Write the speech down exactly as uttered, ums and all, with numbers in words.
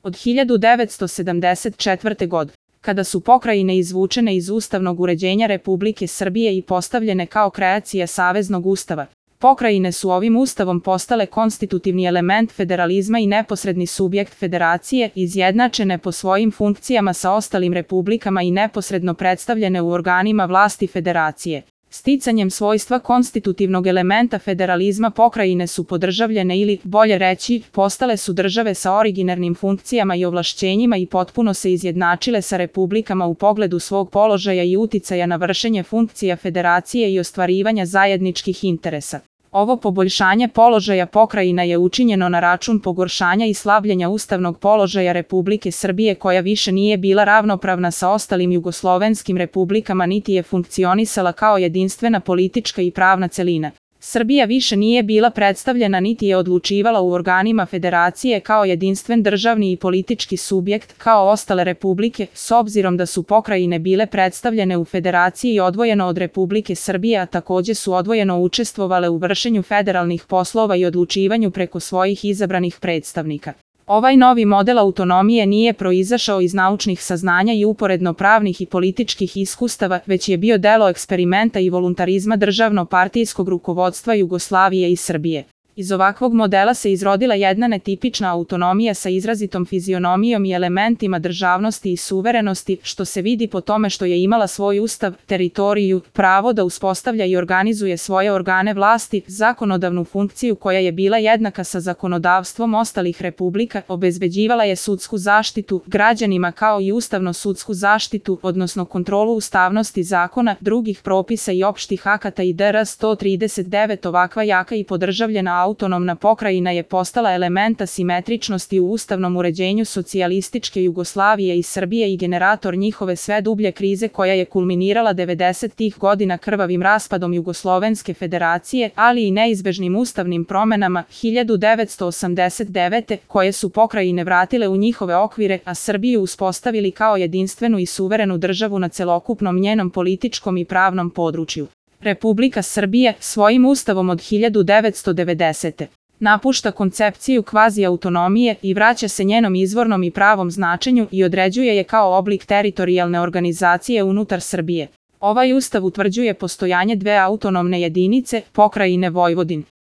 Od hiljadu devetsto sedamdeset četvrte. godine, kada su pokrajine izvučene iz ustavnog uređenja Republike Srbije i postavljene kao kreacija Saveznog ustava, pokrajine su ovim ustavom postale konstitutivni element federalizma i neposredni subjekt federacije, izjednačene po svojim funkcijama sa ostalim republikama i neposredno predstavljene u organima vlasti federacije. Sticanjem svojstva konstitutivnog elementa federalizma pokrajine su podržavljene ili, bolje reći, postale su države sa originarnim funkcijama i ovlašćenjima i potpuno se izjednačile sa republikama u pogledu svog položaja i uticaja na vršenje funkcija federacije i ostvarivanja zajedničkih interesa. Ovo poboljšanje položaja pokrajina je učinjeno na račun pogoršanja i slabljenja ustavnog položaja Republike Srbije, koja više nije bila ravnopravna sa ostalim jugoslovenskim republikama niti je funkcionisala kao jedinstvena politička i pravna celina. Srbija više nije bila predstavljena niti je odlučivala u organima federacije kao jedinstven državni i politički subjekt kao ostale republike, s obzirom da su pokrajine bile predstavljene u federaciji odvojeno od Republike Srbije, a takođe su odvojeno učestvovale u vršenju federalnih poslova i odlučivanju preko svojih izabranih predstavnika. Ovaj novi model autonomije nije proizašao iz naučnih saznanja i uporedno pravnih i političkih iskustava, već je bio delo eksperimenta i voluntarizma državno-partijskog rukovodstva Jugoslavije i Srbije. Iz ovakvog modela se izrodila jedna netipična autonomija sa izrazitom fizionomijom i elementima državnosti i suverenosti, što se vidi po tome što je imala svoj ustav, teritoriju, pravo da uspostavlja i organizuje svoje organe vlasti, zakonodavnu funkciju koja je bila jednaka sa zakonodavstvom ostalih republika, obezbeđivala je sudsku zaštitu građanima kao i ustavno-sudsku zaštitu, odnosno kontrolu ustavnosti zakona, drugih propisa i opštih akata i dr. sto trideset devet. Ovakva jaka i podržavljena autonomna pokrajina je postala elementa simetričnosti u ustavnom uređenju socijalističke Jugoslavije i Srbije i generator njihove sve dublje krize koja je kulminirala devedesetih godina krvavim raspadom Jugoslovenske federacije, ali i neizbežnim ustavnim promenama hiljadu devetsto osamdeset devete. koje su pokrajine vratile u njihove okvire, a Srbiju uspostavili kao jedinstvenu i suverenu državu na celokupnom njenom političkom i pravnom području. Republika Srbije svojim ustavom od hiljadu devetsto devedesete. napušta koncepciju kvazi-autonomije i vraća se njenom izvornom i pravom značenju i određuje je kao oblik teritorijalne organizacije unutar Srbije. Ovaj ustav utvrđuje postojanje dve autonomne jedinice, pokrajine Vojvodin.